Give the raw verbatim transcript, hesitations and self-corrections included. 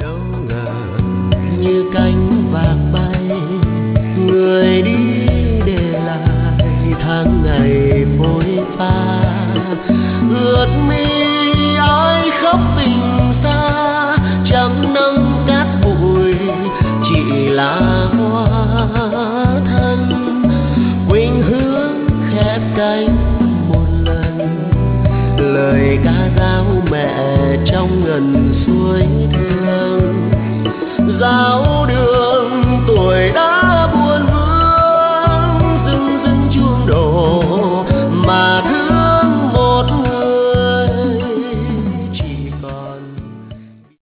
đâu ngờ như cánh vạc bay, người đi để lại tháng ngày phôi pha. Ướt mi ai khóc tình xa, trắng nắng cát bụi chỉ là hoa thân. Quỳnh hương khép cánh một lần, lời ca dao mẹ trong ngần suối thương. Dao